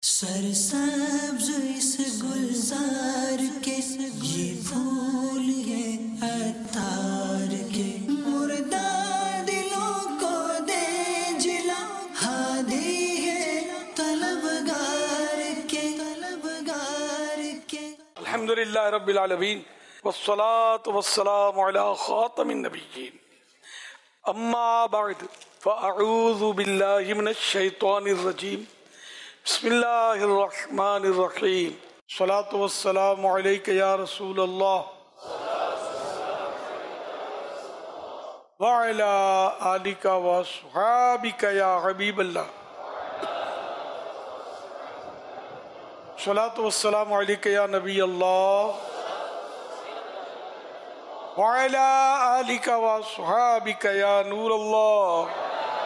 سرسبز اس گلزار کے یہ پھول ہے عطار کے، مردہ دلوں کو دے جلا، ہادی ہے طلبگار کے۔ الحمدللہ رب العالمین والصلاة والسلام علی خاتم النبیین، اما بعد فاعوذ باللہ من الشیطان الرجیم، بسم اللہ الرحمن الرحیم، الصلاة والسلام علیک یا رسول اللہ وعلی آلک واصحابک یا حبیب اللہ، الصلاة والسلام علیک یا نبی اللہ وعلی آلک واصحابک یا نور اللہ۔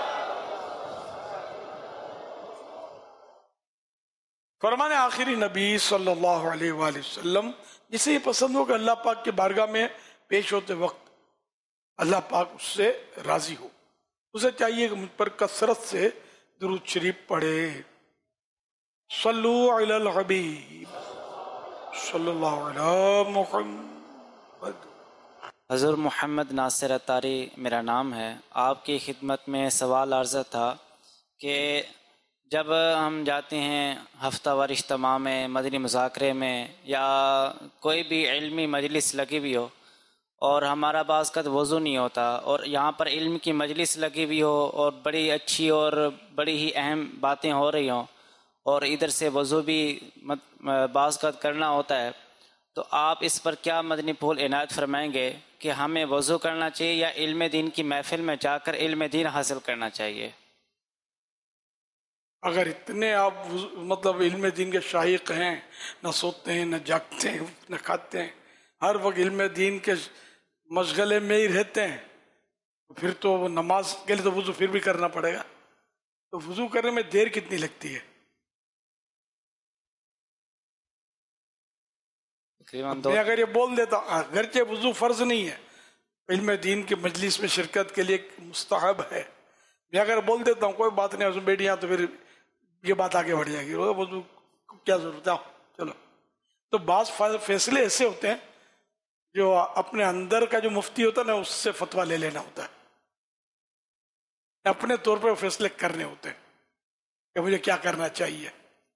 فرمان آخری نبی صلی اللہ علیہ وآلہ وسلم، جسے یہ پسند ہو کہ اللہ پاک کے بارگاہ میں پیش ہوتے وقت اللہ پاک اس سے راضی ہو، اسے چاہیے کہ مجھ پر کثرت سے درود شریف پڑھے۔ صلو علی الحبیب صلی اللہ علی محمد۔ حضور محمد ناصر عطاری میرا نام ہے۔ آپ کی خدمت میں سوال عرض تھا کہ جب ہم جاتے ہیں ہفتہ وار اجتماع میں، مدنی مذاکرے میں، یا کوئی بھی علمی مجلس لگی ہوئی ہو اور ہمارا بعض کا وضو نہیں ہوتا، اور یہاں پر علم کی مجلس لگی ہوئی ہو اور بڑی اچھی اور بڑی ہی اہم باتیں ہو رہی ہوں، اور ادھر سے وضو بھی بعض کا کرنا ہوتا ہے، تو آپ اس پر کیا مدنی پھول عنایت فرمائیں گے کہ ہمیں وضو کرنا چاہیے یا علم دین کی محفل میں جا کر علم دین حاصل کرنا چاہیے؟ اگر اتنے آپ مطلب علم دین کے شائق ہیں، نہ سوتے ہیں، نہ جاگتے ہیں، نہ کھاتے ہیں، ہر وقت علم دین کے مشغلے میں ہی رہتے ہیں، پھر تو نماز کے لیے تو وضو پھر بھی کرنا پڑے گا، تو وضو کرنے میں دیر کتنی لگتی ہے؟ میں اگر یہ بول دیتا اگرچہ وضو فرض نہیں ہے، علم دین کی مجلس میں شرکت کے لیے مستحب ہے، میں اگر بول دیتا ہوں کوئی بات نہیں، اس میں بیٹھیاں تو پھر یہ بات آگے بڑھ جائے گی، وضو کیا ضرورت ہے، چلو۔ تو بعض فیصلے ایسے ہوتے ہیں جو اپنے اندر کا جو مفتی ہوتا ہے نا، اس سے فتویٰ لے لینا ہوتا ہے، اپنے طور پہ فیصلے کرنے ہوتے ہیں کہ مجھے کیا کرنا چاہیے۔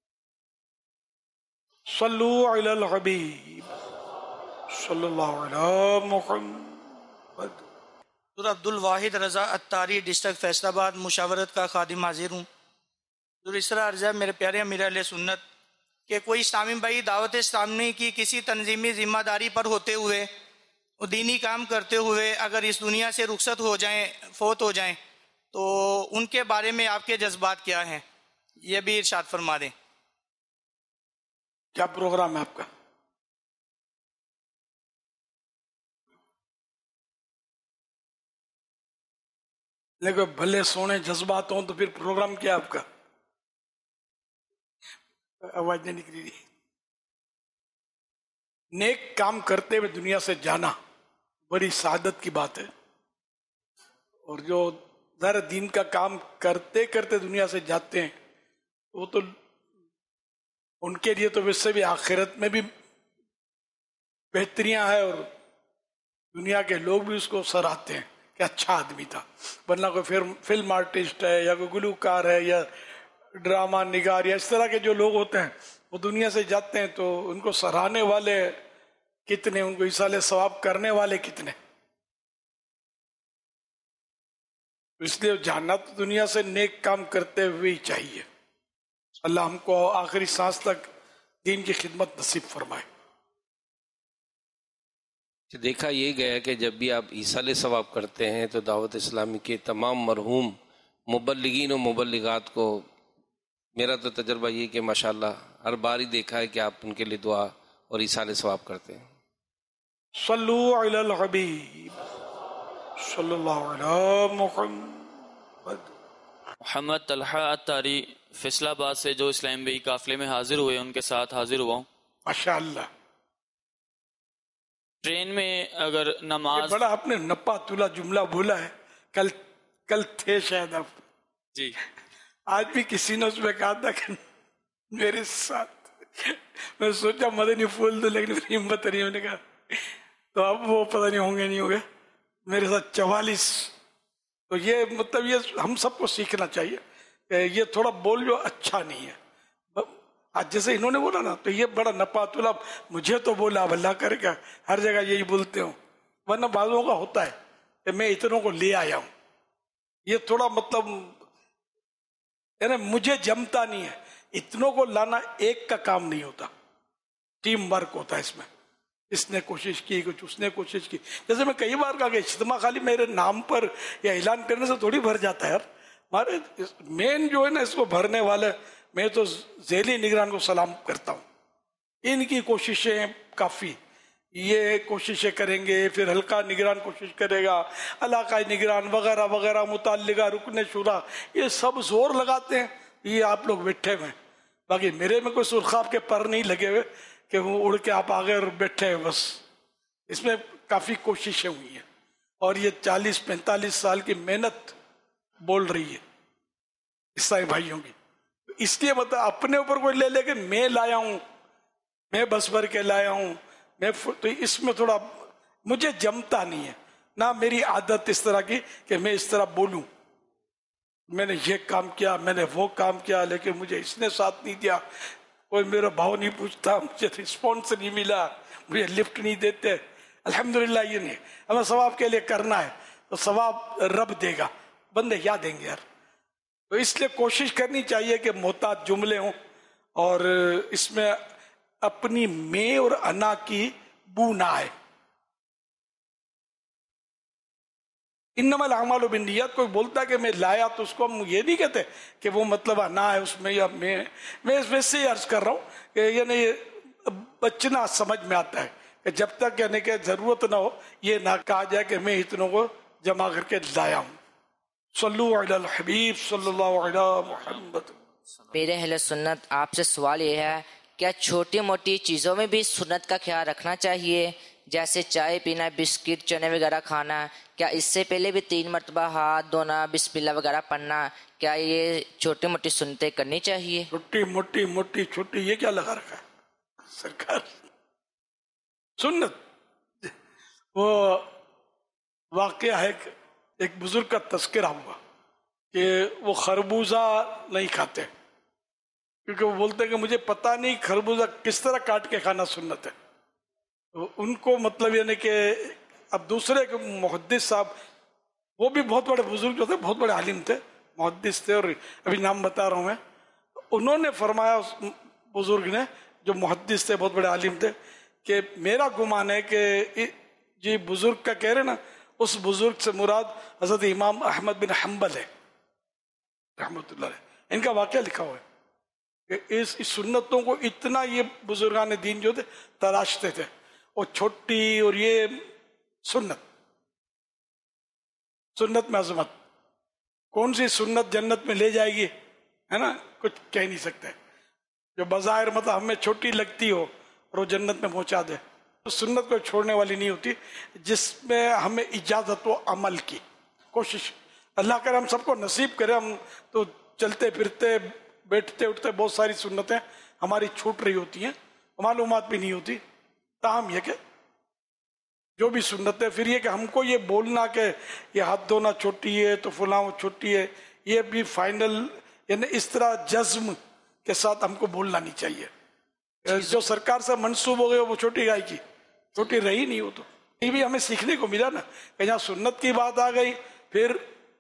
صلو علی الحبیب صلی اللہ علی محمد۔ حضور عبد الواحد رضا عطاری، ڈسٹرکٹ فیصل آباد، مشاورت کا خادم حاضر ہوں۔ حضور اس طرح عرض ہے میرے پیارے امیر اہل سنت کہ کوئی اسلامی بھائی دعوت اسلامی کی کسی تنظیمی ذمہ داری پر ہوتے ہوئے، دینی کام کرتے ہوئے اگر اس دنیا سے رخصت ہو جائیں، فوت ہو جائیں، تو ان کے بارے میں آپ کے جذبات کیا ہیں، یہ بھی ارشاد فرما دیں۔ کیا پروگرام ہے آپ کا؟ لیکن بھلے سونے جذبات ہوں تو پھر پروگرام کیا آپ کا؟ آواز نہیں نکلی رہی۔ نیک کام کرتے ہوئے دنیا سے جانا بڑی سعادت کی بات ہے، اور جو ظاہر دین کا کام کرتے کرتے دنیا سے جاتے ہیں وہ تو ان کے لیے تو ویسے بھی آخرت میں بھی بہتریاں ہیں، اور دنیا کے لوگ بھی اس کو سراہتے ہیں کہ اچھا آدمی تھا، ورنہ کوئی فلم آرٹسٹ ہے یا کوئی گلوکار ہے یا ڈرامہ نگار یا اس طرح کے جو لوگ ہوتے ہیں وہ دنیا سے جاتے ہیں تو ان کو سراہنے والے کتنے، ان کو ایصال ثواب کرنے والے کتنے۔ اس لیے جانا تو دنیا سے نیک کام کرتے ہوئے ہی چاہیے۔ اللہ ہم کو آخری سانس تک دین کی خدمت نصیب فرمائے۔ دیکھا یہ گیا کہ جب بھی آپ ایصال ثواب کرتے ہیں تو دعوت اسلامی کے تمام مرحوم مبلغین و مبلغات کو، میرا تو تجربہ یہ کہ ماشاءاللہ ہر بار ہی دیکھا ہے کہ آپ ان کے لیے دعا اور ایصال ثواب کرتے ہیں۔ صلو علی الحبیب صلی اللہ علی محمد۔ محمد طلحہ عطاری فیصل آباد سے جو اسلام بھائی قافلے میں حاضر ہوئے ان کے ساتھ حاضر ہوا ہوں۔ ماشاءاللہ۔ ٹرین میں اگر نماز، بڑا آپ نے نپا تلا جملہ بولا ہے، کل تھے شاید آپ، جی آج بھی کسی نے اس میں کہا تھا کہ میرے ساتھ. میں سوچا مدنی پھول تو، لیکن پھر ہمت نہیں. میں نے کہا تو اب وہ پتہ نہیں ہوں گے نہیں ہوں گے. میرے ساتھ 44. تو یہ مطلب یہ ہم سب کو سیکھنا چاہیے کہ یہ تھوڑا بول جو اچھا نہیں ہے. آج جیسے انہوں نے بولا نا تو یہ بڑا نپات اللہ، مجھے تو بولا اب اللہ کرے گا، ہر جگہ یہی بولتے ہوں. ورنہ بعضوں کا ہوتا ہے کہ میں اتنوں کو لے آیا ہوں. یہ تھوڑا مطلب یعنی مجھے جمتا نہیں ہے. اتنوں کو لانا ایک کا کام نہیں ہوتا، ٹیم ورک ہوتا ہے اس میں. اس نے کوشش کی، کچھ اس نے کوشش کی. جیسے میں کئی بار کہا کہ اجتماع خالی میرے نام پر یا اعلان کرنے سے تھوڑی بھر جاتا ہے. ہمارے مین جو ہے نا اس کو بھرنے والے، میں تو ذیلی نگران کو سلام کرتا ہوں. ان کی کوششیں کافی، یہ کوششیں کریں گے، پھر حلقہ نگران کوشش کرے گا، علاقائی نگران وغیرہ وغیرہ، متعلقہ رکن شورا، یہ سب زور لگاتے ہیں. یہ آپ لوگ بیٹھے ہوئے ہیں. باقی میرے میں کوئی سرخاب کے پر نہیں لگے ہوئے کہ وہ اڑ کے آپ آگے اور بیٹھے ہیں بس. اس میں کافی کوششیں ہوئی ہیں اور یہ 40-45 سال کی محنت بول رہی ہے عیسائی بھائیوں کی. اس لیے مطلب اپنے اوپر کوئی لے لے کہ میں لایا ہوں، میں بس بھر کے لایا ہوں، تو اس میں تھوڑا مجھے جمتا نہیں ہے. نہ میری عادت اس طرح کی کہ میں اس طرح بولوں. میں نے یہ کام کیا، میں نے وہ کام کیا، لیکن مجھے اس نے ساتھ نہیں دیا، کوئی میرا بھاؤ نہیں پوچھتا، مجھے رسپانس نہیں ملا، مجھے لفٹ نہیں دیتے. الحمدللہ یہ نہیں، ہمیں ثواب کے لیے کرنا ہے تو ثواب رب دے گا، بندے کیا دیں گے یار. تو اس لیے کوشش کرنی چاہیے کہ محتاط جملے ہوں اور اس میں اپنی میں اور انا کی بو نہ آئے. انما الاعمال بالنیات. کوئی بولتا ہے کہ میں لایا تو اس کو ہم یہ نہیں کہتے کہ وہ مطلب انا ہے اس میں یا میں ویسے ہی عرض کر رہا ہوں کہ یعنی بچنا سمجھ میں آتا ہے کہ جب تک یعنی کہ ضرورت نہ ہو یہ نہ کہا جائے کہ میں اتنوں کو جمع کر کے لایا ہوں. صلو علی الحبیب صلی اللہ علی محمد. میرے اہل سنت آپ سے سوال یہ ہے، کیا چھوٹی موٹی چیزوں میں بھی سنت کا خیال رکھنا چاہیے؟ جیسے چائے پینا، بسکٹ، چنے وغیرہ کھانا، کیا اس سے پہلے بھی 3 مرتبہ ہاتھ دھونا، بسم اللہ وغیرہ پڑھنا، کیا یہ چھوٹی موٹی سنتیں کرنی چاہیے؟ چھوٹی چھوٹی یہ کیا لگا رکھا ہے سرکار؟ سنت. وہ واقعہ ہے کہ ایک بزرگ کا تذکرہ ہوا کہ وہ خربوزہ نہیں کھاتے کیونکہ وہ بولتے کہ مجھے پتہ نہیں خربوزہ کس طرح کاٹ کے کھانا سنت ہے. ان کو مطلب یعنی کہ اب دوسرے کے محدث صاحب، وہ بھی بہت بڑے بزرگ جو تھے، بہت بڑے عالم تھے، محدث تھے، اور ابھی نام بتا رہا ہوں میں. انہوں نے فرمایا، اس بزرگ نے جو محدث تھے، بہت بڑے عالم تھے، کہ میرا گمان ہے کہ جی بزرگ کا کہہ رہے نا، اس بزرگ سے مراد حضرت امام احمد بن حنبل ہے رحمۃ اللہ علیہ. ان کا واقعہ لکھا ہوا ہے کہ اس سنتوں کو اتنا یہ بزرگان دین جو تھے تراشتے تھے، اور چھوٹی اور یہ سنت میں عظمت. کون سی سنت جنت میں لے جائے گی ہے نا، کچھ کہہ نہیں سکتے. جو بظاہر مطلب ہمیں چھوٹی لگتی ہو اور وہ جنت میں پہنچا دے، تو سنت کو چھوڑنے والی نہیں ہوتی، جس میں ہمیں اجازت و عمل کی کوشش. اللہ کرے ہم سب کو نصیب کرے. ہم تو چلتے پھرتے بیٹھتے اٹھتے بہت ساری سنتیں ہماری چھوٹ رہی ہوتی ہیں، معلومات بھی نہیں ہوتی. تاہم یہ کہ جو بھی سنت ہے، پھر یہ کہ ہم کو یہ بولنا کہ یہ ہاتھ دھونا چھوٹی ہے تو فلاں وہ چھوٹی ہے، یہ بھی فائنل یعنی اس طرح جزم کے ساتھ ہم کو بولنا نہیں چاہیے. جو سرکار سے منسوب ہو گئے وہ چھوٹی گائے کی چھوٹی رہی نہیں. وہ تو یہ بھی ہمیں سیکھنے کو ملا نا کہ جہاں سنت کی بات آ گئی پھر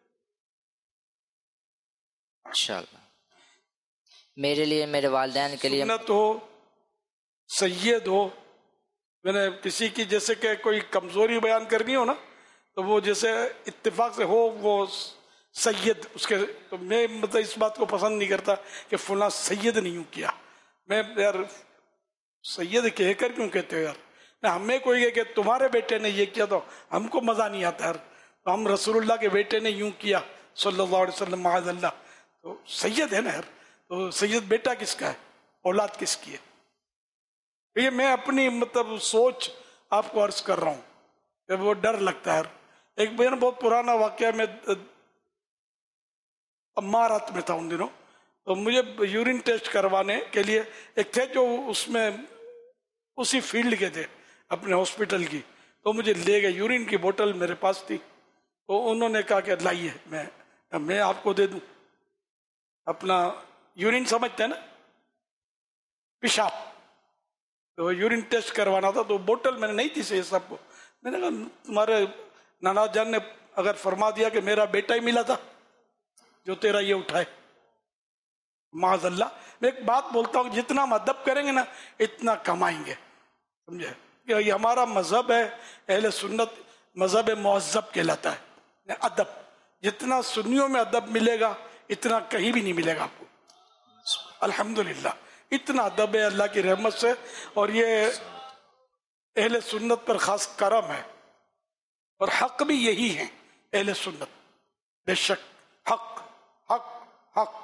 انشاءاللہ میرے لیے، میرے والدین کے لیے سنت ہو، سید ہو. میں نے کسی کی جیسے کہ کوئی کمزوری بیان کرنی ہو نا، تو وہ جیسے اتفاق سے ہو وہ سید اس کے، تو میں مطلب اس بات کو پسند نہیں کرتا کہ فلاں سید نہیں ہوں کیا. میں یار سید کہہ کر کیوں کہتے ہو یار؟ ہمیں کوئی کہ تمہارے بیٹے نے یہ کیا تو ہم کو مزہ نہیں آتا یار. تو ہم رسول اللہ کے بیٹے نے یوں کیا صلی اللہ علیہ وسلم معاذ اللہ، تو سید ہے نا یار. تو سید بیٹا کس کا ہے، اولاد کس کی ہے؟ یہ میں اپنی مطلب سوچ آپ کو عرض کر رہا ہوں کہ وہ ڈر لگتا ہے. ایک بہت پرانا واقعہ میں امارات میں تھا ان دنوں، تو مجھے یورین ٹیسٹ کروانے کے لیے ایک تھے جو اس میں اسی فیلڈ کے تھے اپنے ہاسپٹل کی، تو مجھے لے گئے، یورین کی بوتل میرے پاس تھی، تو انہوں نے کہا کہ لائیے میں آپ کو دے دوں اپنا یورین، سمجھتے ہیں نا، پیشاب، تو یورین ٹیسٹ کروانا تھا، تو بوتل میں نے نہیں تھی سے سب کو، میں نے کہا تمہارے نانا جان نے اگر فرما دیا کہ میرا بیٹا ہی ملا تھا جو تیرا یہ اٹھائے، معاذ اللہ۔ میں ایک بات بولتا ہوں، جتنا ہم ادب کریں گے نا اتنا کمائیں گے، سمجھے؟ کہ یہ ہمارا مذہب ہے، اہل سنت مذہب مہذب کہلاتا ہے، ادب، جتنا سنیوں میں ادب ملے گا اتنا کہیں بھی نہیں ملے گا آپ کو، الحمدللہ اتنا ادب ہے اللہ کی رحمت سے، اور یہ اہل سنت پر خاص کرم ہے، اور حق بھی یہی ہے اہل سنت، بے شک حق حق حق،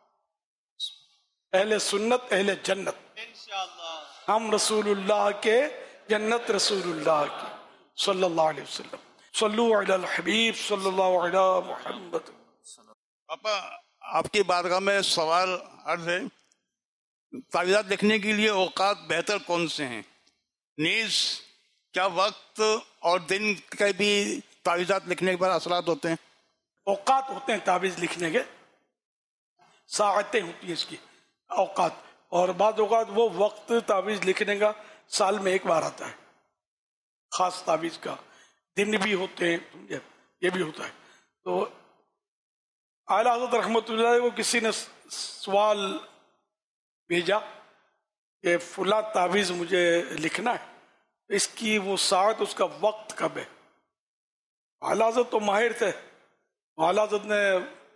اہل سنت اہل جنت، ہم رسول اللہ کے، جنت رسول اللہ کی صلی اللہ علیہ وسلم۔ صلو علی الحبیب صلی اللہ علی محمد۔ پاپا آپ کی بارگاہ میں سوال عرض ہے، تعویذات لکھنے کے لیے اوقات بہتر کون سے ہیں؟ نیز کیا وقت اور دن کے بھی تعویذات لکھنے پر اثرات ہوتے ہیں؟ اوقات ہوتے ہیں تعویذ لکھنے کے، ساعتیں ہوتی ہیں اس کی، اوقات، اور بعض اوقات وہ وقت تعویذ لکھنے کا سال میں ایک بار آتا ہے خاص تعویذ کا، دن بھی ہوتے ہیں، یہ بھی ہوتا ہے۔ تو اعلیٰ حضرت رحمۃ اللہ علیہ کو کسی نے سوال بھیجا کہ فلاں تعویذ مجھے لکھنا ہے، اس کی وہ ساعت، اس کا وقت کب ہے؟ اعلیٰ حضرت تو ماہر تھے، اعلیٰ حضرت نے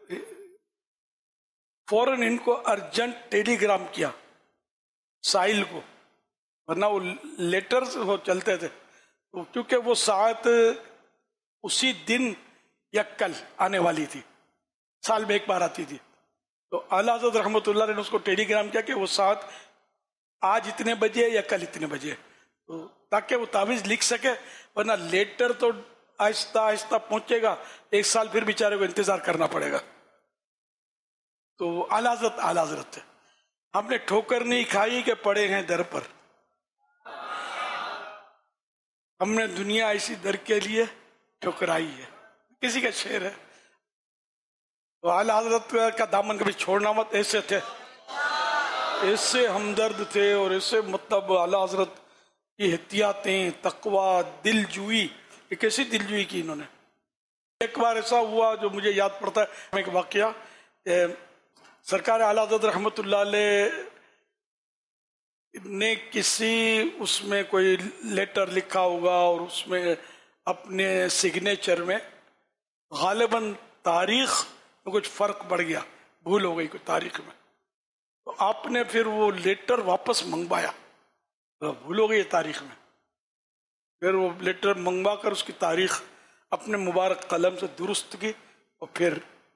فوراً ان کو ارجنٹ ٹیلی گرام کیا سائل کو، ورنہ وہ لیٹرز وہ چلتے تھے، تو کیونکہ وہ ساعت اسی دن یا کل آنے والی تھی، سال میں ایک بار آتی تھی، تو اعلیٰ حضرت رحمۃ اللہ نے اس کو ٹیلی گرام کیا کہ وہ ساعت آج اتنے بجے یا کل اتنے بجے، تو تاکہ وہ تعویذ لکھ سکے، ورنہ لیٹر تو آہستہ آہستہ پہنچے گا، ایک سال پھر بیچارے کو انتظار کرنا پڑے گا۔ تو اعلیٰ حضرت تھے، ہم نے ٹھوکر نہیں کھائی کہ پڑے ہیں در پر، ہم نے دنیا ایسی در کے لیے ٹھکرائی ہے، کسی کا شعر ہے۔ تو اعلیٰ حضرت کا دامن کبھی چھوڑنا مت، ایسے تھے، ایسے ہمدرد تھے، اور ایسے مطلب اعلیٰ حضرت کی احتیاطیں، تقوی، دل جوئی، یہ کیسی دل جوئی کی انہوں نے۔ ایک بار ایسا ہوا جو مجھے یاد پڑتا ہے، ایک واقعہ، سرکار اعلیٰ حضرت رحمۃ اللہ علیہ نے کسی اس میں کوئی لیٹر لکھا ہوگا، اور اس میں اپنے سگنیچر میں غالباً تاریخ میں کچھ فرق پڑ گیا، بھول ہو گئی کوئی تاریخ میں، تو آپ نے پھر وہ لیٹر واپس منگوایا، بھول ہو گئی تاریخ میں، پھر وہ لیٹر منگوا کر اس کی تاریخ اپنے مبارک قلم سے درست کی، اور پھر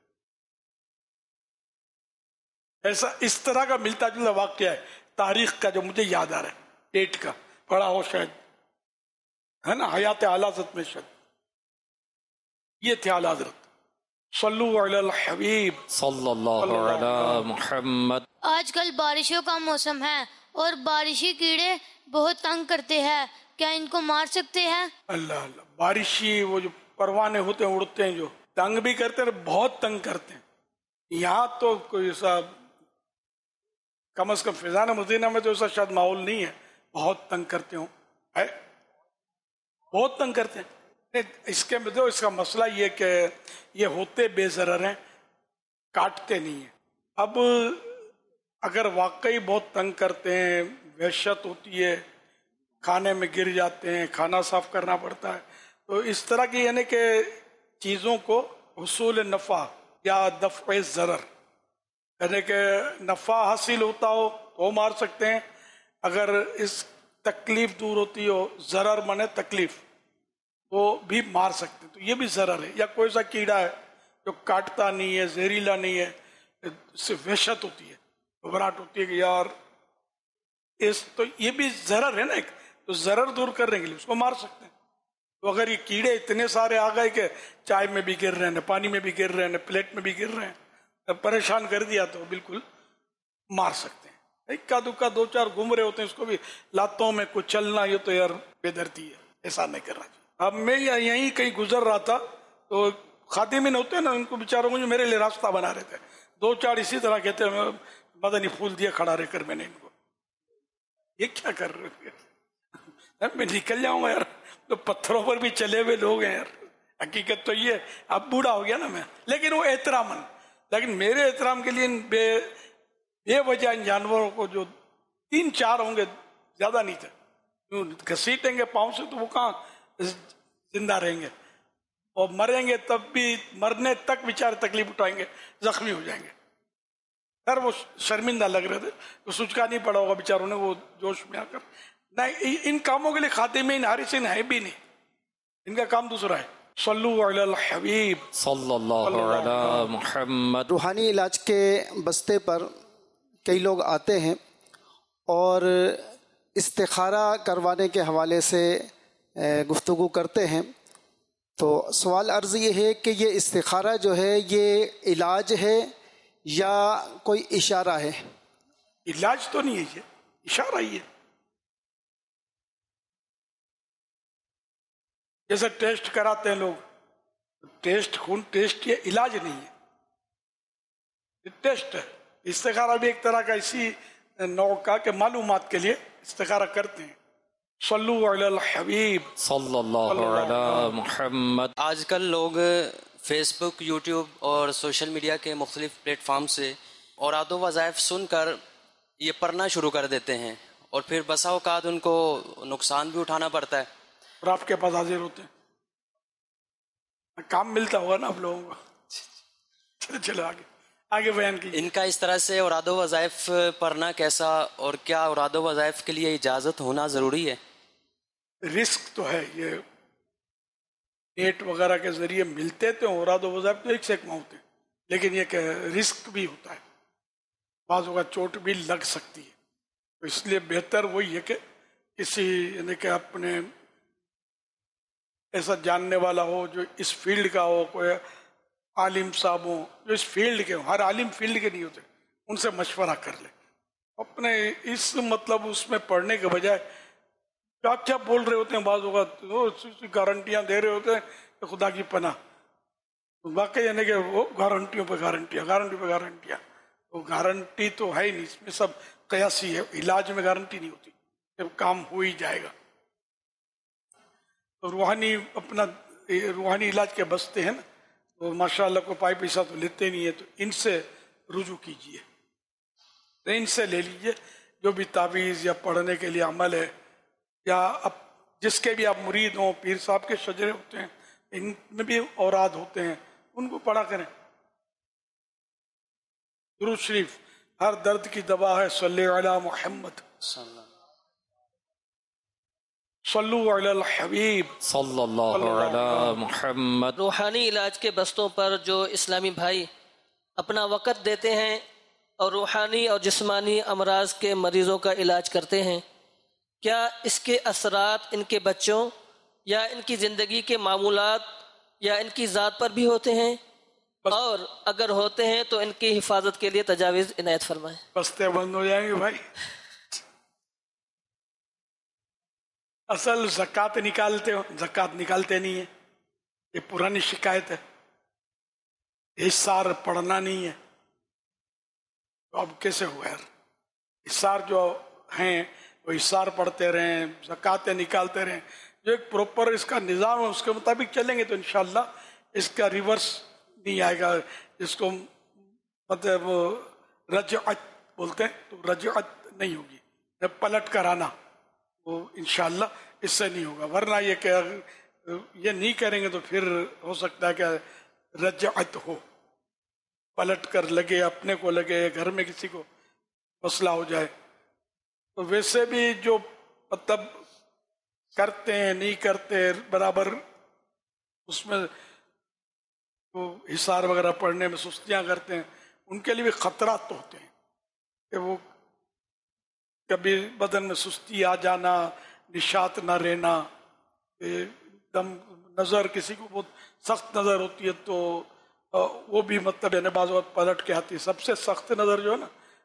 ایسا اس طرح کا ملتا جلتا واقعہ ہے تاریخ کا جو مجھے یاد آ رہا ہے، ڈیٹ کا پڑھا ہو شاید، ہے نا، حیات اعلیٰ حضرت میں شاید یہ تھے اعلیٰ حضرت۔ صلو علی الحبیب صلی اللہ علی محمد۔ آج کل بارشوں کا موسم ہے اور بارشی کیڑے بہت تنگ کرتے ہیں، کیا ان کو مار سکتے ہیں؟ اللہ اللہ، بارشی وہ جو پروانے ہوتے ہیں اڑتے ہیں، جو تنگ بھی کرتے ہیں، بہت تنگ کرتے ہیں۔ یہاں تو کوئی ایسا، کم از کم فیضان مدینہ میں تو ایسا شاید ماحول نہیں ہے بہت تنگ کرتے ہوں، ہے بہت تنگ کرتے ہیں۔ اس کے میں اس کا مسئلہ یہ کہ یہ ہوتے بے ضرر ہیں، کاٹتے نہیں ہیں۔ اب اگر واقعی بہت تنگ کرتے ہیں، وحشت ہوتی ہے، کھانے میں گر جاتے ہیں، کھانا صاف کرنا پڑتا ہے، تو اس طرح کی یعنی کہ چیزوں کو حصول نفع یا دفع ضرر، یعنی کہ نفع حاصل ہوتا ہو تو مار سکتے ہیں، اگر اس تکلیف دور ہوتی ہو، ضرر منے تکلیف، وہ بھی مار سکتے ہیں، تو یہ بھی ضرر ہے۔ یا کوئی سا کیڑا ہے جو کاٹتا نہیں ہے، زہریلا نہیں ہے، اس سے وحشت ہوتی ہے، گھبراہٹ ہوتی ہے کہ یار تو یہ بھی ضرر ہے نا ایک، تو ضرر دور کرنے کے لیے اس کو مار سکتے ہیں۔ تو اگر یہ کیڑے اتنے سارے آ گئے کہ چائے میں بھی گر رہے ہیں، پانی میں بھی گر رہے ہیں، پلیٹ میں بھی گر رہے ہیں، پریشان کر دیا، تو بالکل मार सकते हैं। इक्का दुक्का दो चार घूम रहे होते हैं, उसको भी लातों में कुछ चलना, ये तो यार बेदर्दी है, ऐसा नहीं करना चाहिए। अब मैं यहीं कहीं गुजर रहा था तो खादिमिन होते हैं ना, उनको बेचारों को जो मेरे लिए रास्ता बना रहे थे, दो चार इसी तरह कहते हैं, मदनी फूल दिया खड़ा रह कर मैंने इनको, ये क्या कर रहे हो, मैं निकल जाऊंगा यार, तो पत्थरों पर भी चले हुए लोग हैं यार। हकीकत तो ये, अब बूढ़ा हो गया ना मैं, लेकिन वो एहतरामन, लेकिन मेरे एहतराम के लिए बेवजह इन जानवरों को जो 3-4 होंगे, ज्यादा नहीं थे, घसीटेंगे पाँव से तो वो कहाँ जिंदा रहेंगे, और मरेंगे तब भी, मरने तक बेचारे तकलीफ उठाएंगे, जख्मी हो जाएंगे। खैर वो शर्मिंदा लग रहे थे तो सुचका नहीं पड़ा होगा बेचारों ने, वो जोश में आकर। नहीं, इन कामों के लिए खातिमीन हारिसिन है भी नहीं, इनका काम दूसरा है। सल्लु अलल हबीब सल्लल्लाहु अलैहि मुहम्मद। रूहानी इलाज के बस्ते पर कई लोग आते हैं और इस्तिखारा करवाने के हवाले से गुफ्तगू करते हैं, तो सवाल अर्ज़ ये है कि ये इस्तिखारा जो है ये इलाज है या कोई इशारा है? इलाज तो नहीं है, ये इशारा ही है। जैसे टेस्ट कराते हैं लोग, टेस्ट खून टेस्ट, ये इलाज नहीं है, ये टेस्ट है। इस्तिखारा भी एक तरह का इसी नौ का के मालूमात के लिए इस्तिखारा करते हैं। सल्लु अलल हबीब सल्लल्लाहु अलैहि मुहम्मद। आजकल लोग फेसबुक, यूट्यूब और सोशल मीडिया के मुख्तलिफ प्लेटफार्म से औरादो वज़ाइफ सुनकर ये पढ़ना शुरू कर देते हैं, और फिर बसा औकात उनको नुकसान भी उठाना पड़ता है। और आपके पास हाजिर होते हैं, काम मिलता होगा ना आप लोगों को। चलो चलो आगे बयान कीजिए। इनका इस तरह से औरादो वज़ाइफ पढ़ना कैसा, और क्या औरादो वज़ाइफ के लिए इजाज़त होना ज़रूरी है? रिस्क तो है, ये नेट वगैरह के जरिए मिलते तो औरादो वज़ाइफ तो एक से एक होते हैं, लेकिन ये रिस्क भी होता है, बाज़ वक़्त चोट भी लग सकती है। तो इसलिए बेहतर वही है कि किसी यानी कि अपने ऐसा जानने वाला हो जो इस फील्ड का हो, कोई आलिम साहब हो जो इस फील्ड के हो, हर आलिम फील्ड के नहीं होते, उनसे मशवरा कर ले। अपने इस मतलब उसमें पढ़ने के बजाय क्या क्या बोल रहे होते हैं, बाज़ वक़्त गारंटियाँ दे रहे होते हैं कि खुदा की पनाह, वाकई यानी कि वो गारंटियों पे गारंटियाँ, गारंटी पे गारंटियाँ, तो गारंटी तो है ही नहीं, इसमें सब कयासी है। इलाज में गारंटी नहीं होती, जब काम हो ही जाएगा। तो रूहानी इलाज के बसते हैं ना, तो माशाअल्लाह को पाई पैसा तो लेते नहीं है, तो इनसे रुजू कीजिए, तो इनसे ले लीजिए। जो भी तावीज़ या पढ़ने के लिए अमल है, या अब जिसके भी आप मुरीद हों, पीर साहब के शजरे होते हैं, इनमें भी औराद होते हैं, उनको पढ़ा करें। दुरूद शरीफ हर दर्द की दवा है। सल्ले अला मुहम्मद सल्लु अलल हबीब सल्लल्लाहु अलैहि मुहम्मद। रूहानी इलाज के बस्तों पर जो इस्लामी भाई अपना वक़्त देते हैं और रूहानी और जिस्मानी अमराज के मरीज़ों का इलाज करते हैं, क्या इसके असरात इनके बच्चों या इनकी ज़िंदगी के मामूलात या इनकी ज़ात पर भी होते हैं, और अगर होते हैं तो इनकी हिफाजत के लिए तजावीज़ इनायत फरमाएं। बस्ते बंद हो जाएंगे भाई। असल ज़कात निकालते हो, ज़कात निकालते नहीं है, ये पुरानी शिकायत है। हिस्सार पढ़ना नहीं है, तो अब कैसे हुआ यार? हिस्सार जो हैं वो हिस्सार पढ़ते रहें, ज़कातें निकालते रहें, जो एक प्रॉपर इसका निज़ाम है उसके मुताबिक चलेंगे तो इंशाअल्लाह इसका रिवर्स नहीं आएगा। जिसको मतलब रजअत बोलते हैं, तो रजअत नहीं होगी, जब पलट कर आना, वो इंशाअल्लाह इससे नहीं होगा। वरना ये क्या ये नहीं करेंगे तो फिर हो सकता है कि रजअत हो, पलट कर लगे, अपने को लगे, घर में किसी को मसला हो जाए। तो वैसे भी जो मतलब करते हैं नहीं करते बराबर, उसमें वो हिसार वगैरह पढ़ने में सुस्तियाँ करते हैं, उनके लिए भी खतरा तो होते हैं कि वो कभी बदन में सुस्ती आ जाना, निशात ना रहना, एकदम नज़र किसी को बहुत सख्त नज़र होती है तो वो भी मतलब यानी बाज़ वक़्त पलट के आती है। सबसे सख्त नज़र जो है ना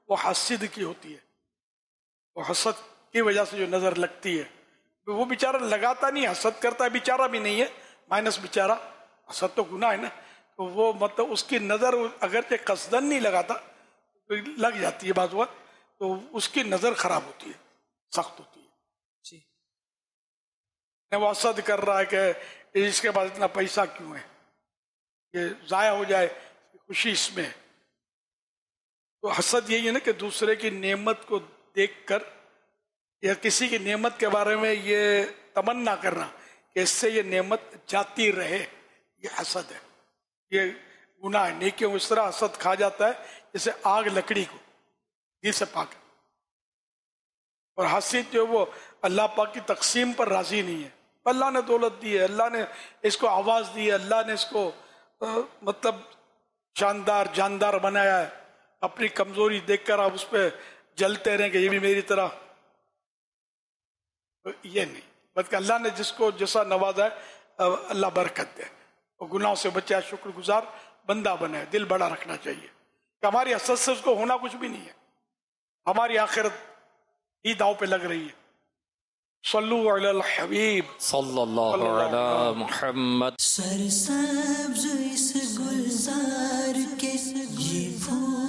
وہ حسد کی ہوتی ہے. وہ حسد کی وجہ سے جو نظر لگتی ہے وہ بیچارہ لگاتا نہیں، حسد کرتا ہے بیچارہ بھی نہیں ہے، مائنس بیچارہ، حسد تو گناہ ہے نا، تو وہ مطلب اس کی نظر اگرچہ قصدن نہیں لگاتا لگ جاتی ہے بعض وقت، تو اس کی نظر خراب ہوتی ہے، سخت ہوتی ہے. جی وہ حسد کر رہا ہے کہ اس کے پاس اتنا پیسہ کیوں ہے، یہ ضائع ہو جائے، خوشی اس میں ہے. تو حسد یہی ہے نا کہ دوسرے کی نعمت کو دیکھ کر یا کسی کی نعمت کے بارے میں یہ تمنا کرنا کہ اس سے یہ نعمت جاتی رہے، یہ حسد ہے، یہ گناہ ہے. نیکیوں اس طرح حسد کھا جاتا ہے جیسے آگ لکڑی کو، دل سے پاک. اور حسد جو وہ اللہ پاک کی تقسیم پر راضی نہیں ہے. اللہ نے دولت دی ہے، اللہ نے اس کو آواز دی ہے، اللہ نے اس کو مطلب شاندار جاندار بنایا ہے، اپنی کمزوری دیکھ کر آپ اس پہ جلتے رہیں کہ یہ بھی میری طرح، یہ نہیں، بلکہ اللہ نے جس کو جیسا نوازا ہے اللہ برکت دے، اور گناہوں سے بچے، شکر گزار بندہ بنے، دل بڑا رکھنا چاہیے کہ ہماری حسد سے اس کو ہونا کچھ بھی نہیں ہے، ہماری آخرت ہی داؤ پہ لگ رہی ہے. صلو علی الحبیب صلی اللہ علی محمد. سرسبز اس گلزار کے یہ پھول